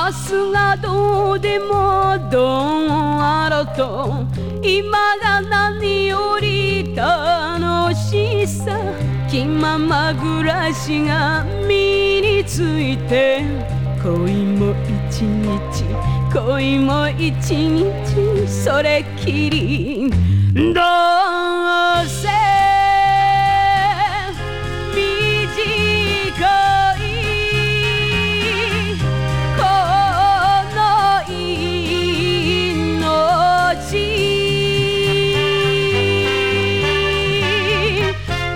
日がどうでもどうあろうと今が何より楽しさ気まま暮らしが身について恋も一日恋も一日それきりどうせ